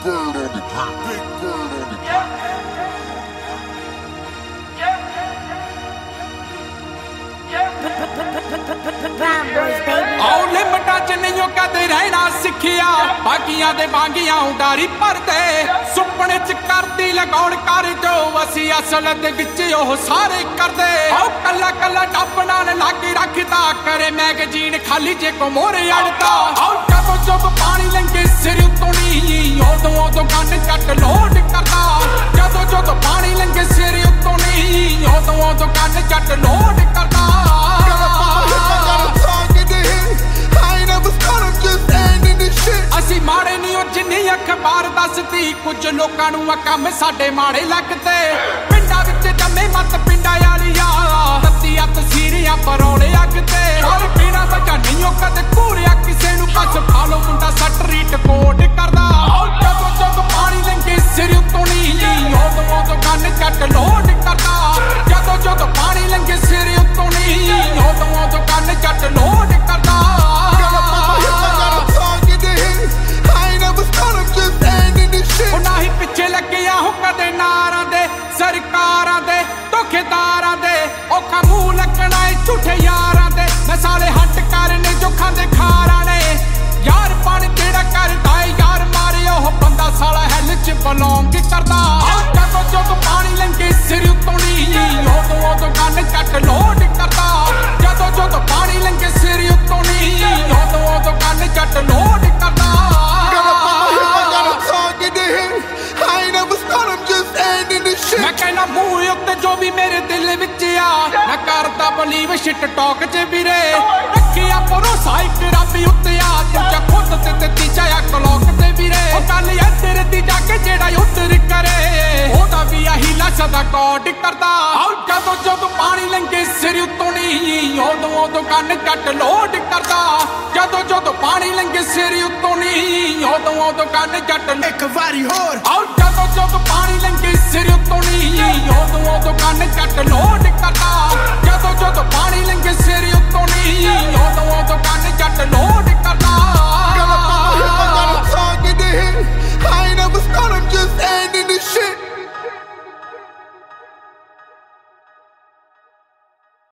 bird on the beat. Big bird on the beat. ਆਉ ਲਿਮਟਾਂ ਚ ਨਹੀਂ ਕਦੇ ਰਹਿਣਾ ਸਿੱਖਿਆ ਬਾਕੀਆਂ ਦੇ ਵਾਂਗੀਆਂ ਉਡਾਰੀ ਭਰਦੇ ਸੁਪਨੇ ਚ ਕਰਦੀ ਲਗਾਉਣ ਕਰ ਜੋ ਅਸੀਂ ਅਸਲ ਦੇ ਵਿੱਚ ਉਹ ਸਾਰੇ ਕਰਦੇ ਆਉ ਕੱਲਾ ਕੱਲਾ ਡੱਬ ਨਾਲ ਲਾਗੇ ਰੱਖਦਾ ਕਰੇ ਮੈਗਜ਼ੀਨ ਖਾਲੀ ਜੇ ਕੋ ਮੋਰੇ ਅੜਦਾ ਆਉ ਜਦੋਂ ਜਬ ਪਾਣੀ ਲੰਗੇ ਸਿਰ ਉੱਤੋਂ ਨਹੀਂ ਉਦੋਂ ਕੰਨ ਚੱਟ ਲੋਡ ਕਰਦਾ ਜਦੋਂ ਪਾਣੀ ਲੰਗੇ ਸਿਰ ਉੱਤੋਂ ਨਹੀਂ ਉਦੋਂ ਕੰਨ ਚੱਟ ਲੋਡ ਕਰਦਾ ਅਸੀਂ ਮਾੜੇ ਨਹੀਂ ਉਹ ਜਿੰਨੀ ਅਖਬਾਰ ਦੱਸਦੀ ਕੁਝ ਲੋਕਾਂ ਨੂੰ ਆ ਕੰਮ ਸਾਡੇ ਮਾੜੇ ਲੱਗਦੇ ਪਿੰਡਾਂ ਵਿੱਚ ਜੰਮੇ ਮੱਤ ਪਿੰਡਾਂ ਵਾਲੀਆਂ ਤੱਤੀਆਂ ਤਸੀਰੀਆਂ ਪਰੌਲੇ ਅੱਗਦੇ ਔਰ ਪੀਣਾ ਵਜਾ ਨਹੀਂ ਉਹ ਕਦੇ ਘੂਰਿਆ ਕਿਸੇ ਨੂੰ ਬਸ ਫਾਲੋ ਮੁੰਡਾ ਸਟਰੀਟ ਕੋਡ ਕਰਦਾ ਜਦੋਂ ਪਾਣੀ ਲੰਗੇ ਸਿਰ ਉੱਤੋਂ ਨਹੀਂ ਉਦੋਂ ਕੰਨ ਚੱਟ ਲੋਡ ਕਰਦਾ ਜਦੋਂ ਪਾਣੀ ਲੰਗੇ ਸਿਰ ਉੱਤੋਂ ਨਹੀਂ ਉਦੋਂ ਕੰਨ ਚੱਟ ਲੋਡ ਕਰਦਾ ਉਹਨਾਂ ਹੀ ਪਿੱਛੇ ਲੱਗਿਆ ਹੋ ਕਦੇ ਨਾਰਾਂ ਦੇ ਸਰਕਾਰਾਂ ਦੇ ਧੋਖੇਦਾਰਾਂ ਦੇ ਔਖਾ ਮੂੰਹ ਲੱਗਣਾ ਏ ਝੂਠੇ ਯਾਰਾਂ ਦੇ ਨਸਾਲੇ ਹੱਟ ਕਰਨੇ ਜੋ ਖਾਂਦੇ ਖਾਰਾਂ ਨੇ ਯਾਰ ਪਾਣੀ ਕਿਹੜਾ ਕਰਦਾ ਏ ਯਾਰ ਮਾਰੇ ਉਹ ਬੰਦਾ ਸਾਲਾ ਹੈਲ ਚ ਬਲੌਂਗ ਕਰਦਾ ਜਦੋਂ ਪਾਣੀ ਲੰਗੇ ਸਿਰ ਉੱਤੋਂ ਨਹੀਂ ਉਦੋਂ ਕੰਨ ਚੱਟ ਲੋਡ ਕਰਦਾ ਜਦੋਂ ਪਾਣੀ ਲੰਗੇ ਸਿਰ ਉੱਤੋਂ ਨਹੀਂ ਉਦੋਂ ਕੰਨ ਚੱਟ ਲੋਡ ਕਰਦਾ ਮੈਂ ਕਹਿਣਾ ਮੂੰਹ ਉੱਤੇ ਜੋ ਵੀ ਮੇਰੇ ਦਿਲ ਵਿੱਚ ਆ ਮੈਂ ਕਰਦਾ ਬਲੀਵ ਸ਼ਿਟ ਟਾਕ ਚ ਵੀਰੇ ਰੱਖਿਆ ਭਰੋਸਾ ਇੱਕ ਰੱਬ ਉੱਤੇ ਆ ਦੂਜਾ ਖੁਦ ਤੇ ਤੀਜਾ ਆ ਕਲੌਕ ਤੇ ਵੀਰੇ ਉਹ ਗੱਲ ਐ ਤੇਰੇ ਦੀ ਜਾ ਕੇ ਜਿਹੜਾ ਉੱਤਰ ਕਰੇ ਉਹਦਾ ਵੀ ਆਹੀ ਸਦਾ ਕੋਡ ਕਰਦਾ ਜਦੋਂ ਪਾਣੀ ਲੰਗੇ ਸਿਰ ਉੱਤੋਂ ਨਹੀਂ ਉਦੋਂ ਕੰਨ ਕੱਟ ਲੋਡ ਕਰਦਾ ਜਦੋਂ ਪਾਣੀ ਲੰਗੇ ਸਿਰ ਉੱਤੋਂ ਨਹੀਂ ਉਦੋਂ ਕੰਨ ਕੱਟ ਇੱਕ ਵਾਰੀ ਹੋਰ ਜਦੋਂ ਪਾਣੀ ਲੰਗੇ ਸਿਰ ਉੱਤੋਂ ਨਹੀਂ ਉਦੋਂ ਕੰਨ ਚੱਟ ਲੋਡ ਕਰਦਾ ਜਦੋਂ ਪਾਣੀ ਲੰਗੇ ਸਿਰ ਉੱਤੋਂ ਨਹੀਂ ਉਦੋਂ ਕੰਨ ਚੱਟ ਲੋਡ ਕਰਦਾ